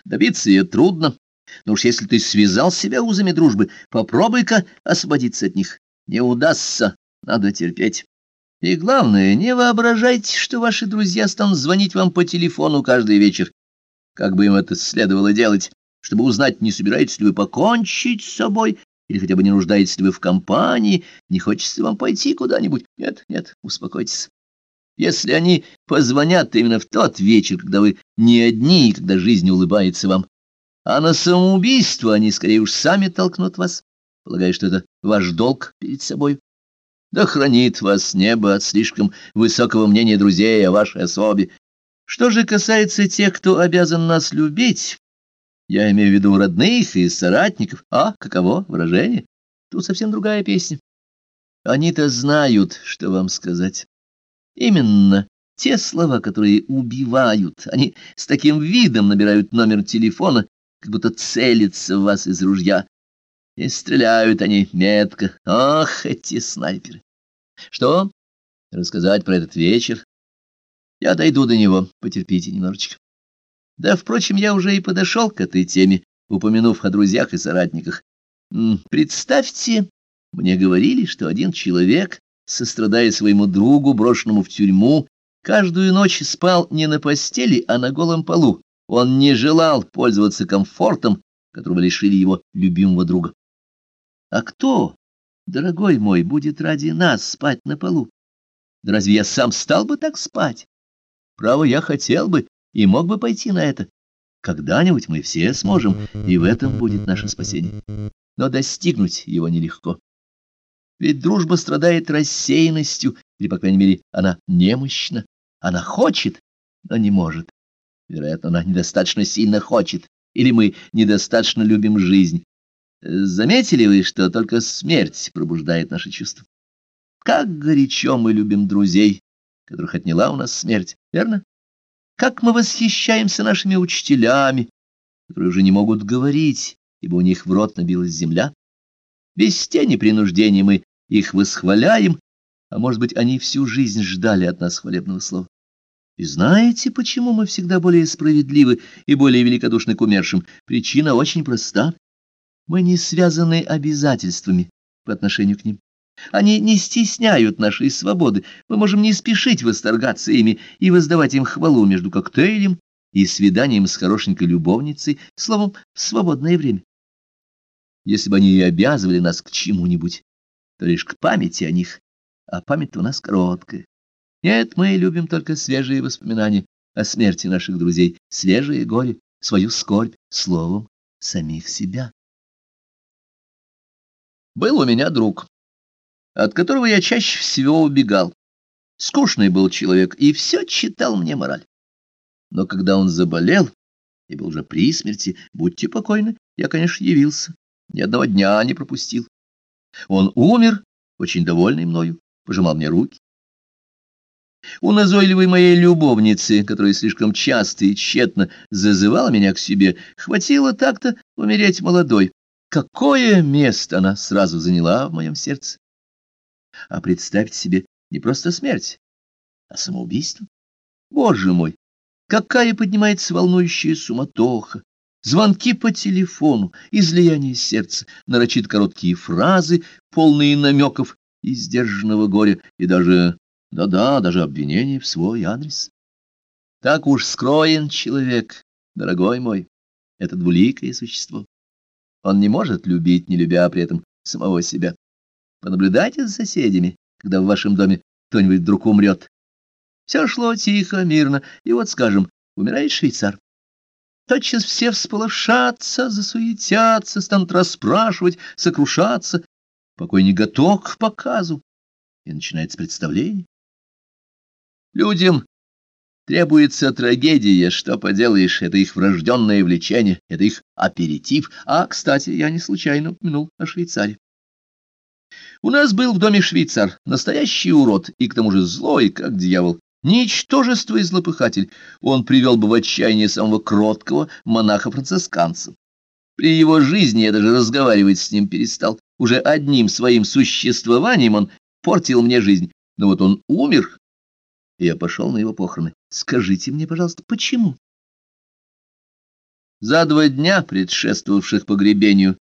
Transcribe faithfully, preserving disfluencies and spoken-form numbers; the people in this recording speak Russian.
Добиться ее трудно, но уж если ты связал себя узами дружбы, попробуй-ка освободиться от них. Не удастся, надо терпеть. И главное, не воображайте, что ваши друзья станут звонить вам по телефону каждый вечер. Как бы им это следовало делать, чтобы узнать, не собираетесь ли вы покончить с собой, или хотя бы не нуждаетесь ли вы в компании, не хочется вам пойти куда-нибудь. Нет, нет, успокойтесь. Если они позвонят именно в тот вечер, когда вы не одни, и когда жизнь улыбается вам, а на самоубийство они скорее уж сами толкнут вас, полагая, что это ваш долг перед собой. Да хранит вас небо от слишком высокого мнения друзей о вашей особе. Что же касается тех, кто обязан нас любить, я имею в виду родных и соратников, а каково выражение? Тут совсем другая песня. Они-то знают, что вам сказать. Именно те слова, которые убивают. Они с таким видом набирают номер телефона, как будто целятся в вас из ружья. И стреляют они метко. Ах, эти снайперы! Что? Рассказать про этот вечер? Я дойду до него, потерпите немножечко. Да, впрочем, я уже и подошел к этой теме, упомянув о друзьях и соратниках. Представьте, мне говорили, что один человек, сострадая своему другу, брошенному в тюрьму, каждую ночь спал не на постели, а на голом полу. Он не желал пользоваться комфортом, которого лишили его любимого друга. А кто, дорогой мой, будет ради нас спать на полу? Да разве я сам стал бы так спать? Право, я хотел бы и мог бы пойти на это. Когда-нибудь мы все сможем, и в этом будет наше спасение. Но достигнуть его нелегко. Ведь дружба страдает рассеянностью, или, по крайней мере, она немощна. Она хочет, но не может. Вероятно, она недостаточно сильно хочет, или мы недостаточно любим жизнь. Заметили вы, что только смерть пробуждает наши чувства? Как горячо мы любим друзей, которых отняла у нас смерть, верно? Как мы восхищаемся нашими учителями, которые уже не могут говорить, ибо у них в рот набилась земля. Без тени принуждения мы их восхваляем, а может быть, они всю жизнь ждали от нас хвалебного слова. И знаете, почему мы всегда более справедливы и более великодушны к умершим? Причина очень проста. Мы не связаны обязательствами по отношению к ним. Они не стесняют нашей свободы. Мы можем не спешить восторгаться ими и воздавать им хвалу между коктейлем и свиданием с хорошенькой любовницей, словом, в свободное время. Если бы они и обязывали нас к чему-нибудь, то лишь к памяти о них, а память у нас короткая. Нет, мы любим только свежие воспоминания о смерти наших друзей, свежее горе, свою скорбь, словом, самих себя. Был у меня друг, от которого я чаще всего убегал. Скучный был человек и все читал мне мораль. Но когда он заболел и был уже при смерти, будьте покойны, я, конечно, явился, ни одного дня не пропустил. Он умер, очень довольный мною, пожимал мне руки. У назойливой моей любовницы, которая слишком часто и тщетно зазывала меня к себе, хватило так-то умереть молодой. Какое место она сразу заняла в моем сердце! А представьте себе не просто смерть, а самоубийство. Боже мой, какая поднимается волнующая суматоха! Звонки по телефону, излияние сердца, нарочит короткие фразы, полные намеков и сдержанного горя, и даже, да-да, даже обвинений в свой адрес. Так уж скроен человек, дорогой мой, это двуликое существо. Он не может любить, не любя при этом самого себя. Понаблюдайте за соседями, когда в вашем доме кто-нибудь вдруг умрет. Все шло тихо, мирно, и вот, скажем, умирает швейцар. Тотчас все всполошатся, засуетятся, станут расспрашивать, сокрушаться. Покойник готов к показу, и начинается представление. Людям требуется трагедия, что поделаешь, это их врожденное влечение, это их аперитив. А, кстати, я не случайно упомянул о швейцаре. У нас был в доме швейцар, настоящий урод, и к тому же злой, как дьявол. Ничтожество и злопыхатель, он привел бы в отчаяние самого кроткого монаха-францисканца. При его жизни я даже разговаривать с ним перестал. Уже одним своим существованием он портил мне жизнь. Но вот он умер, и я пошел на его похороны. Скажите мне, пожалуйста, почему? За два дня, предшествовавших погребению,